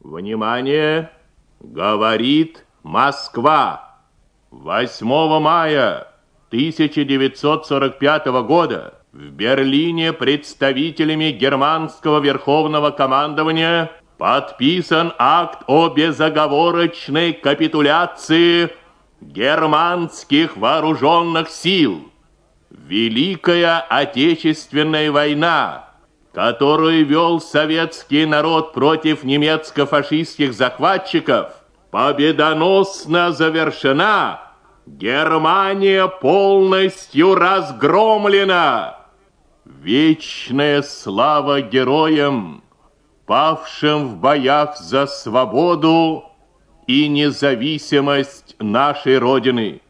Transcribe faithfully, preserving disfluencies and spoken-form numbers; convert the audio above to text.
Внимание! Говорит Москва. восьмого мая тысяча девятьсот сорок пятого года в Берлине представителями германского верховного командования подписан акт о безоговорочной капитуляции германских вооруженных сил. Великая Отечественная война, которую вел советский народ против немецко-фашистских захватчиков, победоносно завершена. Германия полностью разгромлена. Вечная слава героям, павшим в боях за свободу и независимость нашей Родины.